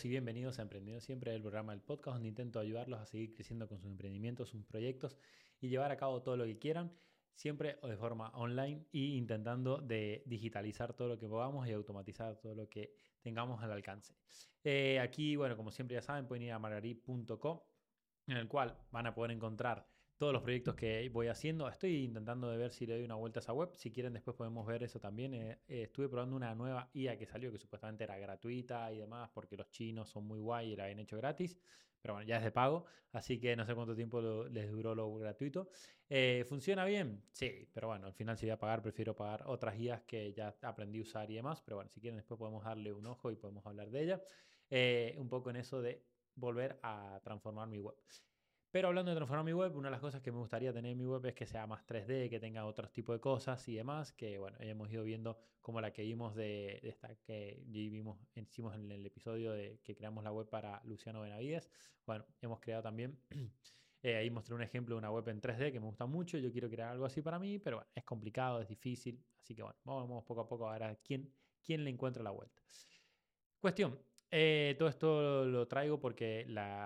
y bienvenidos a Emprendiendo Siempre, el programa del podcast donde intento ayudarlos a seguir creciendo con sus emprendimientos, sus proyectos y llevar a cabo todo lo que quieran, siempre de forma online e intentando de digitalizar todo lo que podamos y automatizar todo lo que tengamos al alcance. Aquí, bueno, como siempre ya saben, pueden ir a margarit.com en el cual van a poder encontrar todos los proyectos que voy haciendo. Estoy intentando de ver si le doy una vuelta a esa web. Si quieren después podemos ver eso también. Estuve probando una nueva IA que salió que supuestamente era gratuita y demás porque los chinos son muy guay y la habían hecho gratis. Pero bueno, ya es de pago, así que no sé cuánto tiempo les duró lo gratuito. ¿Funciona bien? Sí, pero bueno, al final si voy a pagar, prefiero pagar otras IAs que ya aprendí a usar y demás. Pero bueno, si quieren después podemos darle un ojo y podemos hablar de ella. Un poco en eso de volver a transformar mi web. Pero hablando de transformar mi web, una de las cosas que me gustaría tener en mi web es que sea más 3D, que tenga otros tipos de cosas y demás, que bueno, hemos ido viendo como la que vimos de esta que hicimos en el episodio de que creamos la web para Luciano Benavides. Bueno, hemos creado también, ahí mostré un ejemplo de una web en 3D que me gusta mucho, yo quiero crear algo así para mí, pero bueno, es complicado, es difícil, así que bueno, vamos poco a poco a ver a quién le encuentra la vuelta. Cuestión, todo esto lo traigo porque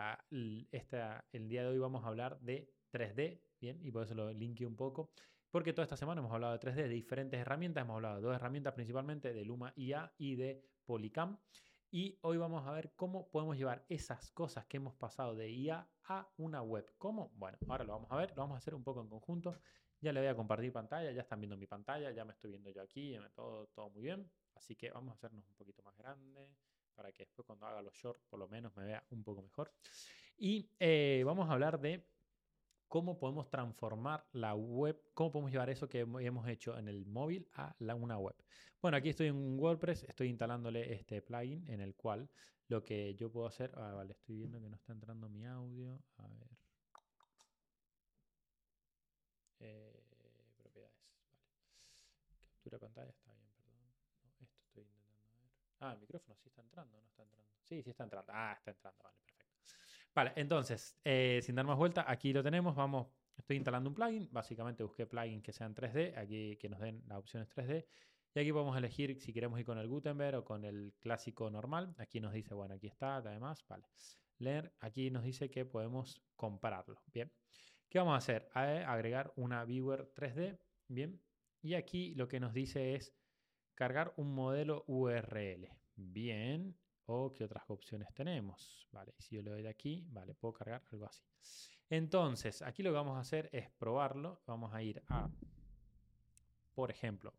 el día de hoy vamos a hablar de 3D, ¿bien? Y por eso lo linké un poco. Porque toda esta semana hemos hablado de 3D, de diferentes herramientas. Hemos hablado de dos herramientas principalmente, de Luma IA y de Polycam. Y hoy vamos a ver cómo podemos llevar esas cosas que hemos pasado de IA a una web. ¿Cómo? Bueno, ahora lo vamos a ver, lo vamos a hacer un poco en conjunto. Ya le voy a compartir pantalla, ya están viendo mi pantalla, ya me estoy viendo yo aquí, todo muy bien. Así que vamos a hacernos un poquito más grande para que después cuando haga los shorts por lo menos me vea un poco mejor. Y vamos a hablar de cómo podemos transformar la web, cómo podemos llevar eso que hemos hecho en el móvil a una web. Bueno, aquí estoy en WordPress, estoy instalándole este plugin en el cual lo que yo puedo hacer, vale, estoy viendo que no está entrando mi audio, a ver, propiedades, vale, captura de pantalla, está bien, perdón, no, esto estoy intentando ver. Ah, el micrófono sí está entrando, no está entrando. Sí, sí está entrando. Ah, está entrando, vale, perfecto. Vale, entonces, sin dar más vuelta, aquí lo tenemos. Vamos, estoy instalando un plugin. Básicamente busqué plugins que sean 3D, aquí que nos den las opciones 3D. Y aquí podemos elegir si queremos ir con el Gutenberg o con el clásico normal. Aquí nos dice, bueno, aquí está, además, vale. Leer, aquí nos dice que podemos compararlo. Bien. ¿Qué vamos a hacer? Agregar una viewer 3D. Bien. Y aquí lo que nos dice es cargar un modelo URL. Bien. ¿O qué otras opciones tenemos? Vale, si yo le doy de aquí, vale, puedo cargar algo así. Entonces, aquí lo que vamos a hacer es probarlo. Vamos a ir a, por ejemplo,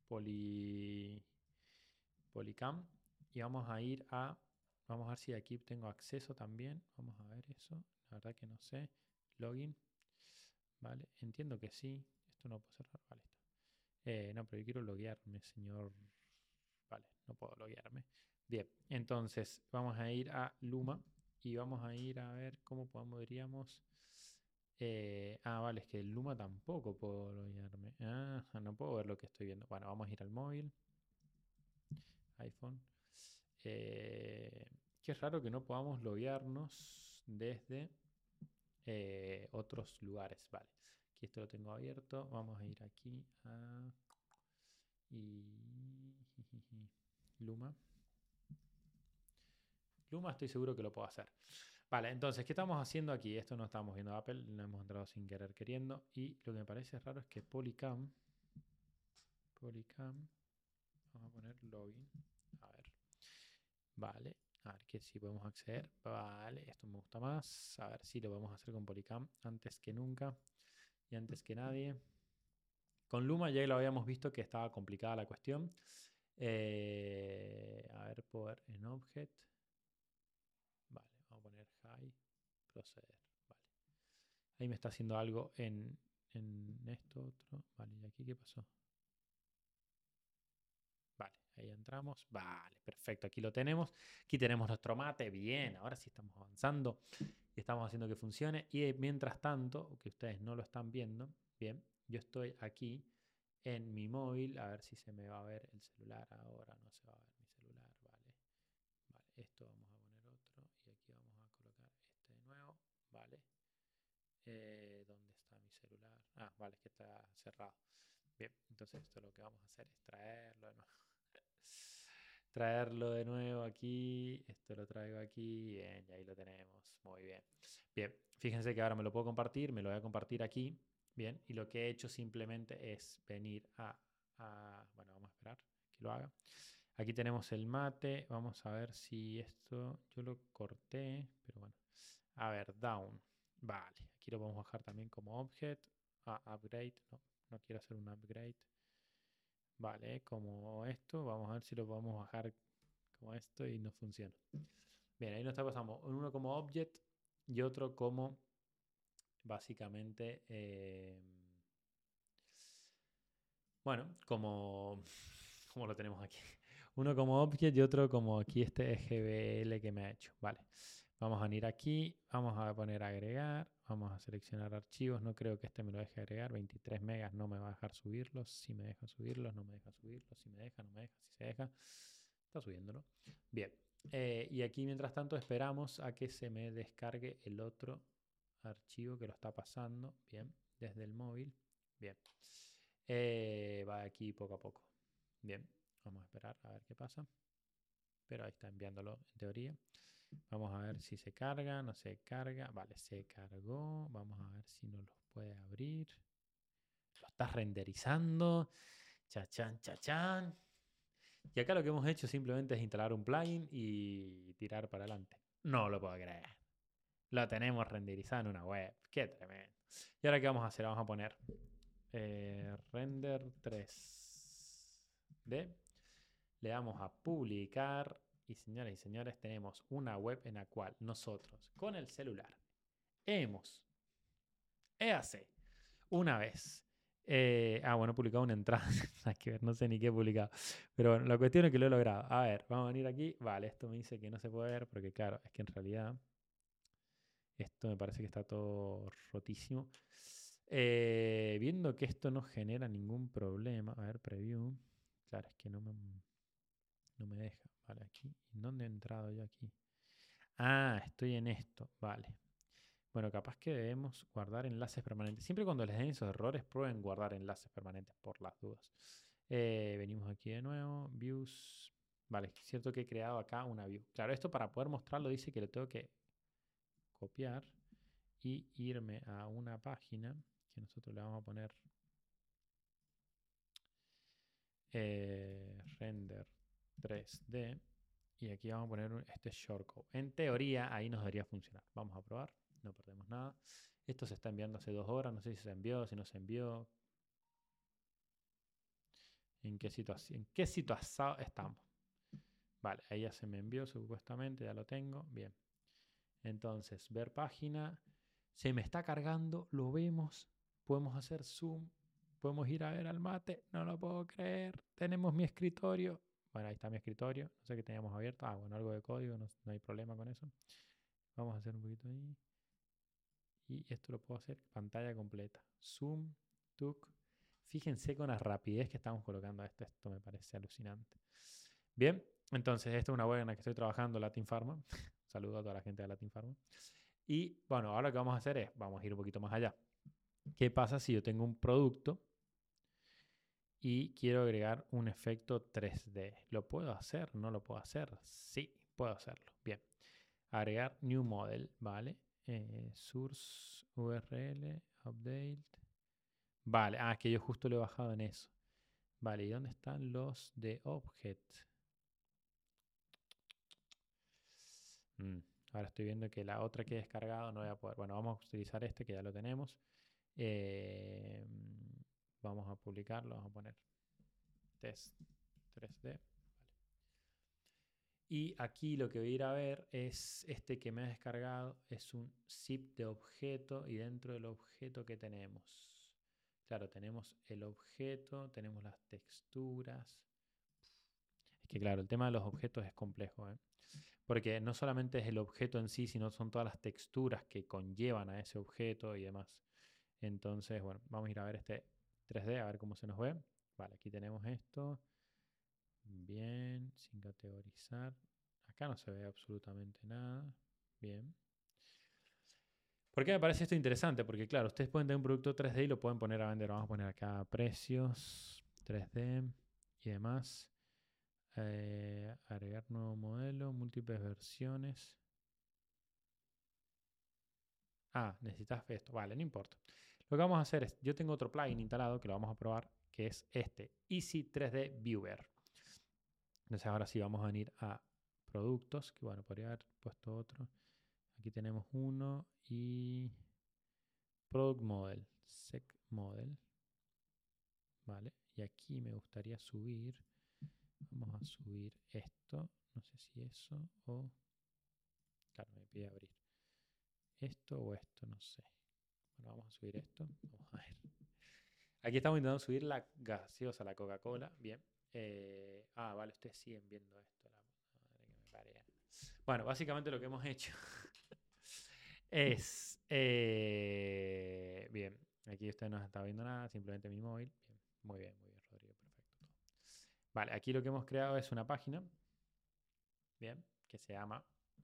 Polycam. Y vamos a ver si aquí tengo acceso también. Vamos a ver eso. La verdad que no sé. Login. Vale, entiendo que sí. Esto no puedo cerrar. Vale, está. No, pero yo quiero loguearme, señor. Vale, no puedo loguearme. Bien, entonces vamos a ir a Luma y vamos a ir a ver cómo podríamos. Vale, es que el Luma tampoco puedo loguearme. No puedo ver lo que estoy viendo. Bueno, vamos a ir al móvil, iPhone. Qué raro que no podamos loguearnos desde otros lugares. Vale, aquí esto lo tengo abierto. Vamos a ir aquí a Luma. Luma estoy seguro que lo puedo hacer. Vale, entonces, ¿qué estamos haciendo aquí? Esto no estamos viendo Apple, lo hemos entrado sin querer queriendo. Y lo que me parece raro es que Polycam, vamos a poner login. A ver, vale, a ver que si podemos acceder. Vale, esto me gusta más. A ver si lo podemos hacer con Polycam antes que nunca y antes que nadie. Con Luma ya lo habíamos visto que estaba complicada la cuestión. A ver, poder en object. Vale, vamos a poner high, proceder. Vale. Ahí me está haciendo algo en esto otro. Vale, ¿y aquí qué pasó? Vale, ahí entramos. Vale, perfecto, aquí lo tenemos. Aquí tenemos nuestro mate. Bien, ahora sí estamos avanzando y estamos haciendo que funcione. Y mientras tanto, que ustedes no lo están viendo, bien, yo estoy aquí en mi móvil. A ver si se me va a ver el celular ahora. No se va a ver mi celular, vale. Vale, esto vamos a poner otro. Y aquí vamos a colocar este de nuevo. Vale. ¿Dónde está mi celular? Vale, es que está cerrado. Bien, entonces esto lo que vamos a hacer es traerlo de nuevo. traerlo de nuevo aquí. Esto lo traigo aquí. Bien, y ahí lo tenemos. Muy bien. Bien, fíjense que ahora me lo puedo compartir. Me lo voy a compartir aquí. Bien, y lo que he hecho simplemente es venir bueno, vamos a esperar que lo haga. Aquí tenemos el mate. Vamos a ver si esto yo lo corté. Pero bueno. A ver, down. Vale, aquí lo podemos bajar también como object. Upgrade. No, no quiero hacer un upgrade. Vale, como esto. Vamos a ver si lo podemos bajar como esto y no funciona. Bien, ahí nos está pasando uno como object y otro como básicamente bueno, como lo tenemos aquí. Uno como object y otro como aquí este GBL que me ha hecho. Vale, vamos a venir aquí, vamos a poner agregar, vamos a seleccionar archivos. No creo que este me lo deje agregar. 23 megas no me va a dejar subirlos. Si me deja subirlos, no me deja subirlos. Si me deja, no me deja. Si se deja, está subiendo, ¿no? Bien. Y aquí mientras tanto esperamos a que se me descargue el otro archivo que lo está pasando. Bien, desde el móvil. Bien. Va aquí poco a poco. Bien, vamos a esperar a ver qué pasa. Pero ahí está enviándolo en teoría. Vamos a ver si se carga, no se carga. Vale, se cargó. Vamos a ver si nos los puede abrir. Lo está renderizando. Chachán, chachán. Y acá lo que hemos hecho simplemente es instalar un plugin y tirar para adelante. No lo puedo creer. Lo tenemos renderizado en una web. Qué tremendo. ¿Y ahora qué vamos a hacer? Vamos a poner render 3D. Le damos a publicar. Y señoras y señores, tenemos una web en la cual nosotros, con el celular, hace una vez. Bueno, he publicado una entrada. Hay que ver, no sé ni qué he publicado. Pero bueno, la cuestión es que lo he logrado. A ver, vamos a venir aquí. Vale, esto me dice que no se puede ver porque, claro, es que en realidad esto me parece que está todo rotísimo. Viendo que esto no genera ningún problema. A ver, preview. Claro, es que no me deja. Vale, aquí. ¿En dónde he entrado yo aquí? Estoy en esto. Vale. Bueno, capaz que debemos guardar enlaces permanentes. Siempre cuando les den esos errores, prueben guardar enlaces permanentes por las dudas. Venimos aquí de nuevo. Views. Vale, es cierto que he creado acá una view. Claro, esto para poder mostrarlo dice que lo tengo que copiar y irme a una página que nosotros le vamos a poner render 3D y aquí vamos a poner este shortcode. En teoría ahí nos debería funcionar. Vamos a probar, no perdemos nada. Esto se está enviando hace 2 horas, no sé si se envió, si no se envió. ¿En qué situación estamos? Vale, ahí ya se me envió supuestamente, ya lo tengo. Bien. Entonces, ver página. Se me está cargando, lo vemos. Podemos hacer zoom. Podemos ir a ver al mate. No lo puedo creer. Tenemos mi escritorio. Bueno, ahí está mi escritorio. No sé qué teníamos abierto. Bueno, algo de código. No hay problema con eso. Vamos a hacer un poquito ahí. Y esto lo puedo hacer pantalla completa. Zoom, tuk. Fíjense con la rapidez que estamos colocando esto. Esto me parece alucinante. Bien, entonces esta es una web en la que estoy trabajando, Latin Pharma. Saludo a toda la gente de Latin Pharma. Y bueno, ahora lo que vamos a hacer es, vamos a ir un poquito más allá. ¿Qué pasa si yo tengo un producto y quiero agregar un efecto 3D? ¿Lo puedo hacer? ¿No lo puedo hacer? Sí, puedo hacerlo. Bien. Agregar New Model, ¿vale? Source URL, Update. Vale, que yo justo lo he bajado en eso. Vale, ¿y dónde están los de Object? Ahora estoy viendo que la otra que he descargado no voy a poder. Bueno, vamos a utilizar este que ya lo tenemos. Vamos a publicarlo, vamos a poner test 3D. Vale. Y aquí lo que voy a ir a ver es este que me ha descargado. Es un zip de objeto y dentro del objeto que tenemos. Claro, tenemos el objeto, tenemos las texturas. Es que claro, el tema de los objetos es complejo, ¿eh? Porque no solamente es el objeto en sí, sino son todas las texturas que conllevan a ese objeto y demás. Entonces, bueno, vamos a ir a ver este 3D, a ver cómo se nos ve. Vale, aquí tenemos esto. Bien, sin categorizar. Acá no se ve absolutamente nada. Bien. ¿Por qué me parece esto interesante? Porque claro, ustedes pueden tener un producto 3D y lo pueden poner a vender. Vamos a poner acá precios, 3D y demás. Agregar nuevo modelo, múltiples versiones. Necesitas esto. Vale, no importa. Lo que vamos a hacer es, yo tengo otro plugin instalado que lo vamos a probar, que es este, Easy 3D Viewer. Entonces ahora sí vamos a venir a productos, que bueno, podría haber puesto otro. Aquí tenemos uno y Product Model, Sec Model. Vale, y aquí me gustaría subir, vamos a subir esto, no sé si eso o, claro, me pide abrir esto o esto, no sé. Bueno, vamos a subir esto, vamos a ver. Aquí estamos intentando subir la gaseosa, la Coca-Cola, bien. Vale, ustedes siguen viendo esto, la puta madre que me parea. Bueno, básicamente lo que hemos hecho es, bien, aquí usted no está viendo nada, simplemente mi móvil. Bien, muy bien, Rodrigo, perfecto. Todo. Vale, aquí lo que hemos creado es una página, bien, que se llama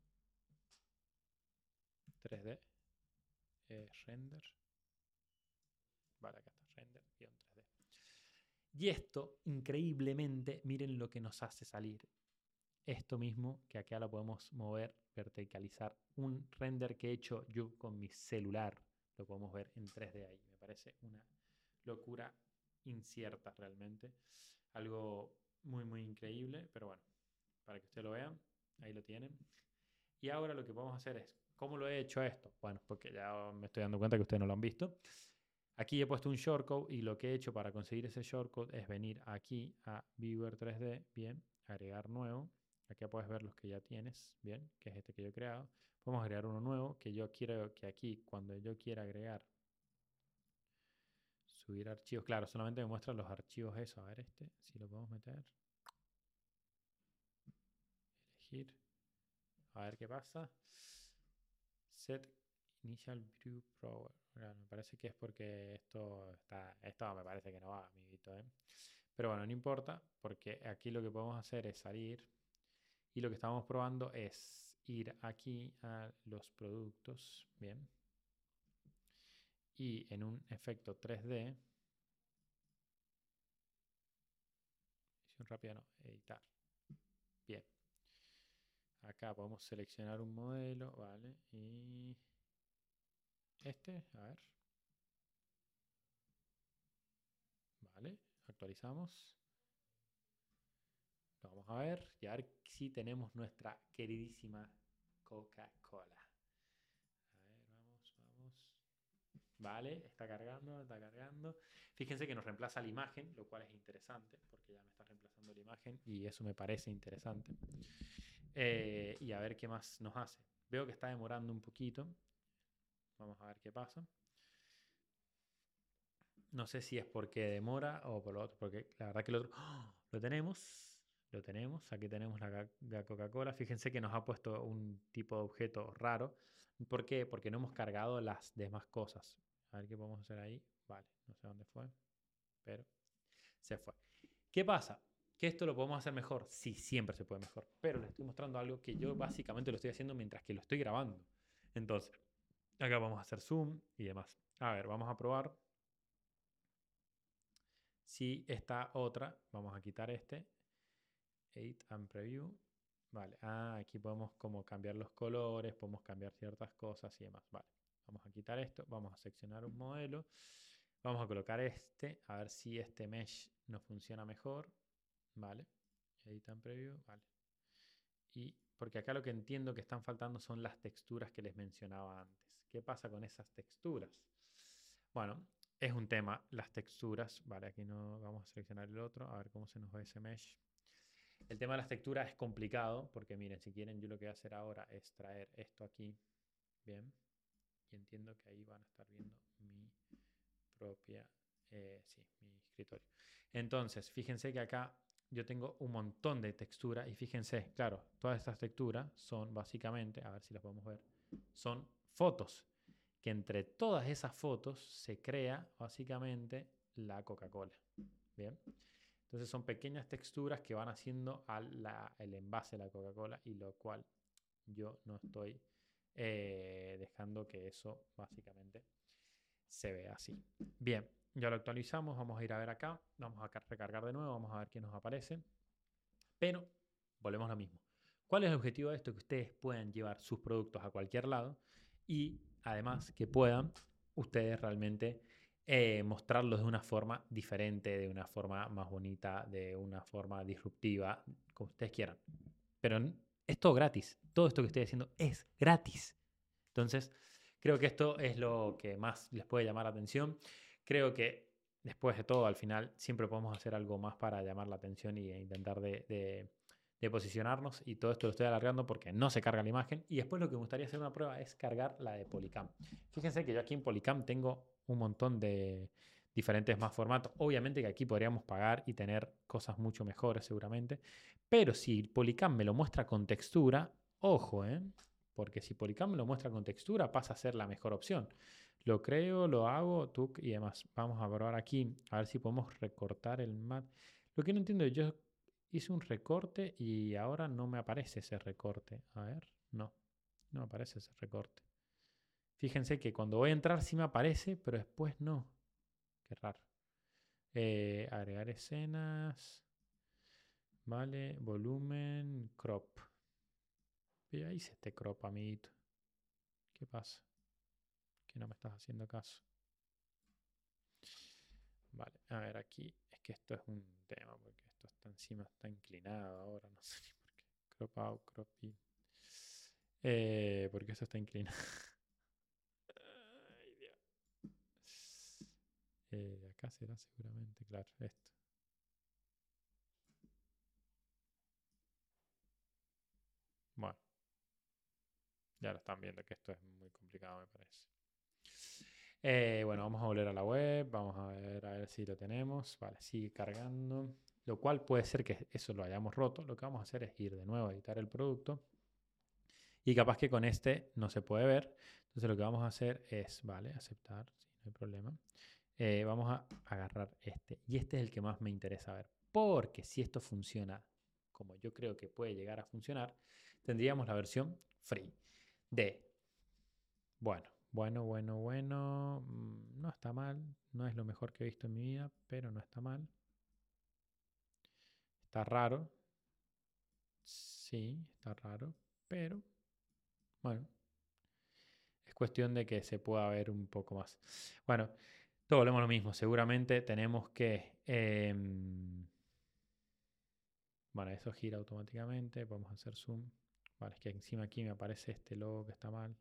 3D Render. Vale, acá está, render-3D. Y esto, increíblemente, miren lo que nos hace salir. Esto mismo, que acá lo podemos mover, verticalizar. Un render que he hecho yo con mi celular. Lo podemos ver en 3D ahí. Me parece una locura incierta realmente. Algo muy, muy increíble. Pero bueno, para que ustedes lo vean, ahí lo tienen. Y ahora lo que podemos hacer es, ¿cómo lo he hecho esto? Bueno, porque ya me estoy dando cuenta que ustedes no lo han visto. Aquí he puesto un shortcode y lo que he hecho para conseguir ese shortcode es venir aquí a Viewer 3D, bien, agregar nuevo. Aquí puedes ver los que ya tienes, bien, que es este que yo he creado. Podemos agregar uno nuevo que yo quiero que aquí, cuando yo quiera agregar, subir archivos, claro, solamente me muestra los archivos eso. A ver este, si lo podemos meter. Elegir. A ver qué pasa. Set Initial View Power. Me parece que es porque esto me parece que no va, amiguito, ¿eh? Pero bueno, no importa, porque aquí lo que podemos hacer es salir y lo que estamos probando es ir aquí a los productos, bien, y en un efecto 3D, edición rápida, no, editar, bien. Acá podemos seleccionar un modelo, vale, y a ver, vale, actualizamos. Lo vamos a ver y a ver si tenemos nuestra queridísima Coca-Cola. A ver, vamos. Vale, está cargando, está cargando. Fíjense que nos reemplaza la imagen, lo cual es interesante, porque ya me está reemplazando la imagen y eso me parece interesante. Y a ver qué más nos hace. Veo que está demorando un poquito. Vamos a ver qué pasa. No sé si es porque demora o por lo otro, porque la verdad que el otro... ¡Oh! Lo tenemos. Lo tenemos. Aquí tenemos la Coca-Cola. Fíjense que nos ha puesto un tipo de objeto raro. ¿Por qué? Porque no hemos cargado las demás cosas. A ver qué podemos hacer ahí. Vale, no sé dónde fue, pero se fue. ¿Qué pasa? ¿Que esto lo podemos hacer mejor? Sí, siempre se puede mejor. Pero les estoy mostrando algo que yo básicamente lo estoy haciendo mientras que lo estoy grabando. Entonces, acá vamos a hacer zoom y demás. A ver, vamos a probar si esta otra, vamos a quitar este, Edit and Preview. Vale, aquí podemos como cambiar los colores, podemos cambiar ciertas cosas y demás. Vale, vamos a quitar esto, vamos a seleccionar un modelo, vamos a colocar este, a ver si este mesh nos funciona mejor. Vale, Edit and Preview, vale. Y porque acá lo que entiendo que están faltando son las texturas que les mencionaba antes. ¿Qué pasa con esas texturas? Bueno, es un tema, las texturas. Vale, aquí no vamos a seleccionar el otro, a ver cómo se nos va ese mesh. El tema de las texturas es complicado porque miren, si quieren yo lo que voy a hacer ahora es traer esto aquí, bien, y entiendo que ahí van a estar viendo mi propia, mi escritorio. Entonces, fíjense que acá yo tengo un montón de texturas y fíjense, claro, todas estas texturas son básicamente, a ver si las podemos ver, son fotos, que entre todas esas fotos se crea básicamente la Coca-Cola, bien. Entonces son pequeñas texturas que van haciendo el envase de la Coca-Cola y lo cual yo no estoy dejando que eso básicamente se vea así. Bien, ya lo actualizamos, vamos a ir a ver acá, vamos a recargar de nuevo, vamos a ver qué nos aparece. Pero volvemos a lo mismo. ¿Cuál es el objetivo de esto? Que ustedes puedan llevar sus productos a cualquier lado y además que puedan ustedes realmente mostrarlos de una forma diferente, de una forma más bonita, de una forma disruptiva, como ustedes quieran. Pero es todo gratis. Todo esto que estoy haciendo es gratis. Entonces, creo que esto es lo que más les puede llamar la atención. Creo que después de todo, al final, siempre podemos hacer algo más para llamar la atención e intentar de posicionarnos. Y todo esto lo estoy alargando porque no se carga la imagen. Y después lo que me gustaría hacer una prueba es cargar la de Polycam. Fíjense que yo aquí en Polycam tengo un montón de diferentes más formatos. Obviamente que aquí podríamos pagar y tener cosas mucho mejores seguramente. Pero si Polycam me lo muestra con textura, ojo, porque si Polycam me lo muestra con textura pasa a ser la mejor opción. Lo creo, lo hago, tuk y demás. Vamos a probar aquí, a ver si podemos recortar el mat. Lo que no entiendo, yo hice un recorte y ahora no me aparece ese recorte. A ver, no, no me aparece ese recorte. Fíjense que cuando voy a entrar sí me aparece, pero después no. Qué raro. Agregar escenas. Vale, volumen, crop. Ya hice este crop, amiguito. ¿Qué pasa? Que no me estás haciendo caso. Vale, a ver aquí. Es que esto es un tema, porque esto está encima, está inclinado ahora, no sé ni por qué. Crop out, crop in. Porque esto está inclinado. Ay, Dios. Acá será seguramente, claro, esto. Bueno, ya lo están viendo que esto es muy complicado, me parece. Bueno, vamos a volver a la web, vamos a ver si lo tenemos. Vale, sigue cargando. Lo cual puede ser que eso lo hayamos roto. Lo que vamos a hacer es ir de nuevo a editar el producto. Y capaz que con este no se puede ver. Entonces lo que vamos a hacer es, vale, aceptar, sí, no hay problema. Vamos a agarrar este. Y este es el que más me interesa ver. Porque si esto funciona como yo creo que puede llegar a funcionar, tendríamos la versión free de, bueno. No está mal. No es lo mejor que he visto en mi vida, pero no está mal. Está raro. Sí, está raro. Pero, bueno, es cuestión de que se pueda ver un poco más. Bueno, todo volvemos a lo mismo. Seguramente tenemos que... bueno, eso gira automáticamente. Podemos hacer zoom. Vale, es que encima aquí me aparece este logo que está mal.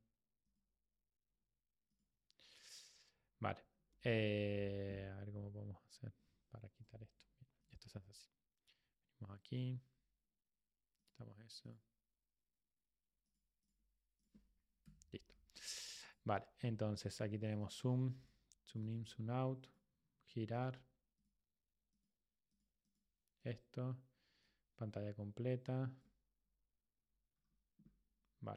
Vale. A ver cómo podemos hacer para quitar esto. Esto es así. Vamos aquí. Quitamos eso. Listo. Vale, entonces aquí tenemos zoom, zoom in, zoom out, girar, esto, pantalla completa. Vale.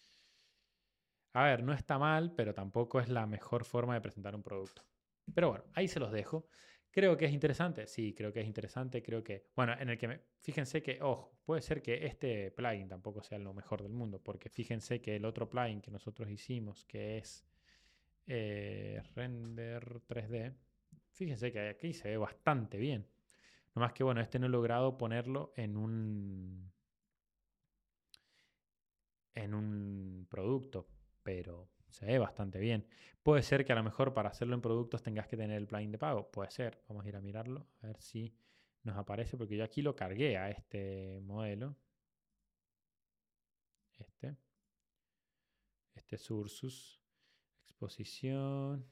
A ver, no está mal, pero tampoco es la mejor forma de presentar un producto. Pero bueno, ahí se los dejo. Creo que es interesante. Sí, creo que es interesante. Creo que, bueno, en el que fíjense que, ojo, puede ser que este plugin tampoco sea lo mejor del mundo, porque fíjense que el otro plugin que nosotros hicimos, que es Render 3D, fíjense que aquí se ve bastante bien. Nomás que bueno, este no he logrado ponerlo en un producto, pero se ve bastante bien. Puede ser que a lo mejor para hacerlo en productos tengas que tener el plugin de pago. Puede ser. Vamos a ir a mirarlo, a ver si nos aparece, porque yo aquí lo cargué a este modelo. Este es Ursus. Exposición.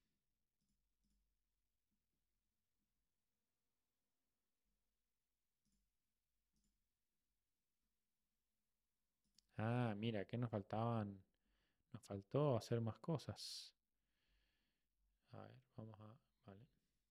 Ah, mira, que nos faltaban. Nos faltó hacer más cosas. A ver, vamos a... Vale.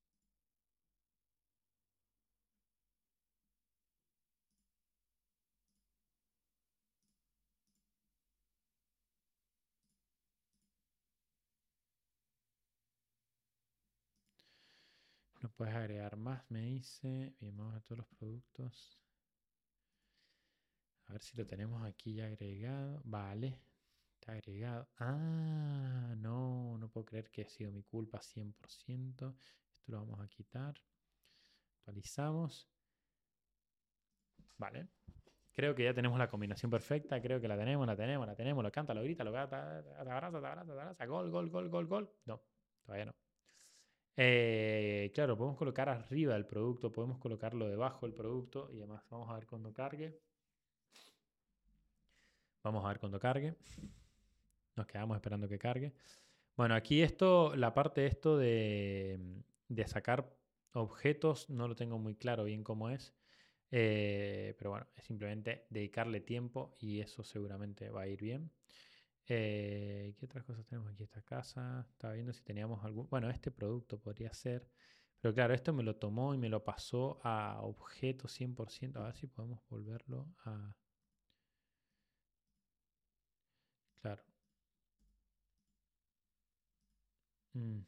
No puedes agregar más, me dice. Bien, vamos a todos los productos. A ver si lo tenemos aquí ya agregado. Vale, está agregado. Ah, no puedo creer que ha sido mi culpa 100%. Esto lo vamos a quitar. Actualizamos. Vale. Creo que ya tenemos la combinación perfecta. Creo que la tenemos. Lo canta, lo grita, lo canta, te abraza. Gol, gol, gol, gol, gol. No, todavía no. Claro, podemos colocar arriba el producto, podemos colocarlo debajo del producto y además vamos a ver cuando cargue. Vamos a ver cuando cargue. Nos quedamos esperando que cargue. Bueno, aquí esto, la parte de esto de sacar objetos, no lo tengo muy claro bien cómo es. Pero bueno, es simplemente dedicarle tiempo y eso seguramente va a ir bien. ¿Qué otras cosas tenemos aquí? Esta casa. Estaba viendo si teníamos algún... Bueno, este producto podría ser. Pero claro, esto me lo tomó y me lo pasó a objeto 100%. A ver si podemos volverlo a... Claro. Mm.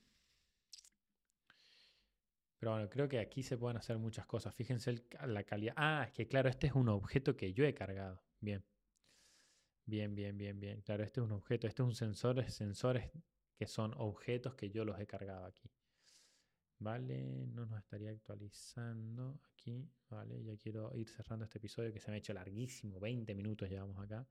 Pero bueno, creo que aquí se pueden hacer muchas cosas. Fíjense la calidad. Ah, es que claro, este es un objeto que yo he cargado. Bien. Bien. Claro, este es un objeto. Este es un sensor. Sensores que son objetos que yo los he cargado aquí. Vale, no nos estaría actualizando aquí. Vale, ya quiero ir cerrando este episodio que se me ha hecho larguísimo. 20 minutos llevamos acá.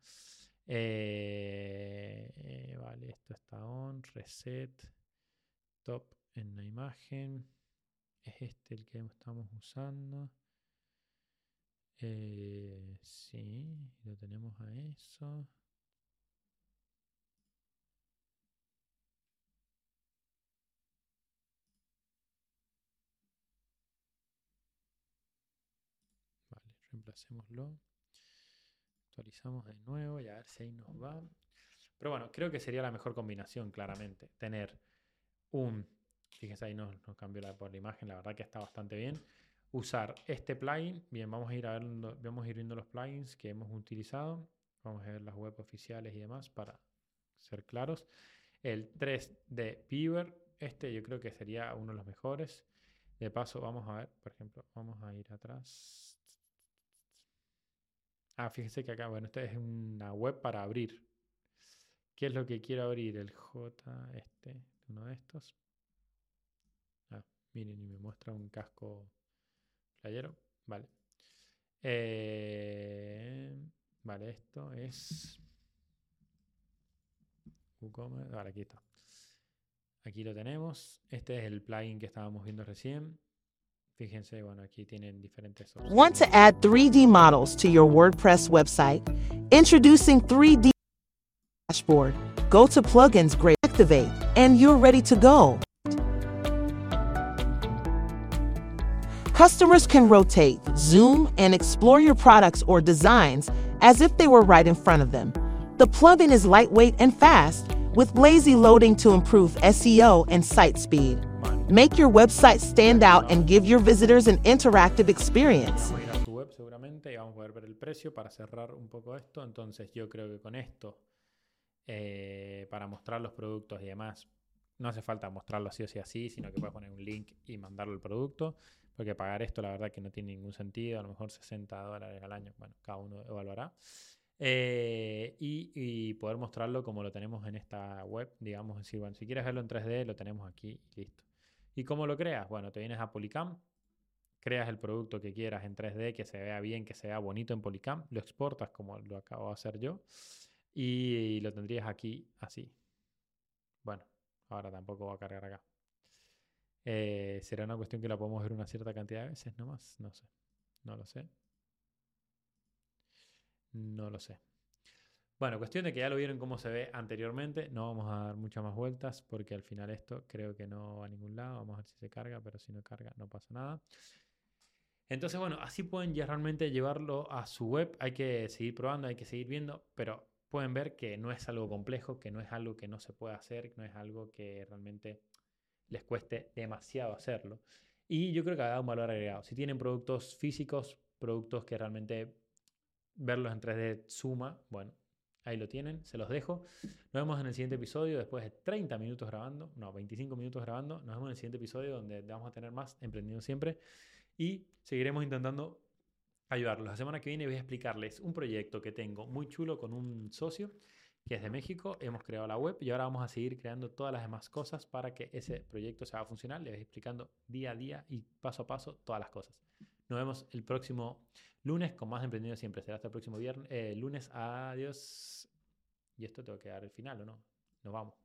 Vale, esto está on. Reset. Top en la imagen. Es este el que estamos usando. Sí, lo tenemos a eso. Vale, reemplacémoslo. Actualizamos de nuevo y a ver si ahí nos va. Pero bueno, creo que sería la mejor combinación, claramente. Tener un... Fíjense, ahí nos cambió por la imagen, la verdad que está bastante bien. Usar este plugin. Bien, vamos a ir viendo los plugins que hemos utilizado. Vamos a ver las web oficiales y demás para ser claros. El 3D Viewer, este yo creo que sería uno de los mejores. De paso, vamos a ver, por ejemplo, vamos a ir atrás. Ah, fíjense que acá, bueno, esta es una web para abrir. ¿Qué es lo que quiero abrir? El J, uno de estos. Ah, miren, y me muestra un casco playero. Vale. Vale, esto es WooCommerce. Vale, aquí está. Aquí lo tenemos. Este es el plugin que estábamos viendo recién. Fíjense, bueno, aquí tienen diferentes opciones. Want to add 3D models to your WordPress website? Introducing 3D Dashboard. Go to Plugins, Great Activate, and you're ready to go. Customers can rotate, zoom, and explore your products or designs as if they were right in front of them. The plugin is lightweight and fast, with lazy loading to improve SEO and site speed. Make your website stand out and give your visitors an interactive experience. Vamos a ir a su web seguramente y vamos a poder ver el precio para cerrar un poco esto. Entonces yo creo que con esto, para mostrar los productos y demás, no hace falta mostrarlo así o así, sino que puedes poner un link y mandarlo al producto. Porque pagar esto la verdad que no tiene ningún sentido. A lo mejor $60 al año. Bueno, cada uno evaluará. Y poder mostrarlo como lo tenemos en esta web. Digamos, decir, bueno, si quieres verlo en 3D, lo tenemos aquí y listo. ¿Y cómo lo creas? Bueno, te vienes a Polycam, creas el producto que quieras en 3D, que se vea bien, que se vea bonito en Polycam, lo exportas como lo acabo de hacer yo y lo tendrías aquí así. Bueno, ahora tampoco va a cargar acá. ¿Será una cuestión que la podemos ver una cierta cantidad de veces nomás? No sé. No lo sé. No lo sé. Bueno, cuestión de que ya lo vieron cómo se ve anteriormente. No vamos a dar muchas más vueltas porque al final esto creo que no va a ningún lado. Vamos a ver si se carga, pero si no carga no pasa nada. Entonces, bueno, así pueden ya realmente llevarlo a su web. Hay que seguir probando, hay que seguir viendo, pero pueden ver que no es algo complejo, que no es algo que no se pueda hacer, que no es algo que realmente les cueste demasiado hacerlo. Y yo creo que ha dado un valor agregado. Si tienen productos físicos, productos que realmente verlos en 3D suma, bueno, ahí lo tienen, se los dejo. Nos vemos en el siguiente episodio después de 30 minutos grabando, no, 25 minutos grabando. Nos vemos en el siguiente episodio donde vamos a tener más Emprendiendo Siempre y seguiremos intentando ayudarlos. La semana que viene voy a explicarles un proyecto que tengo muy chulo con un socio que es de México. Hemos creado la web y ahora vamos a seguir creando todas las demás cosas para que ese proyecto sea funcional. Les voy explicando día a día y paso a paso todas las cosas. Nos vemos el próximo lunes con más Emprendiendo Siempre. Será hasta el próximo lunes. Adiós. Y esto tengo que dar el final, ¿o no? Nos vamos.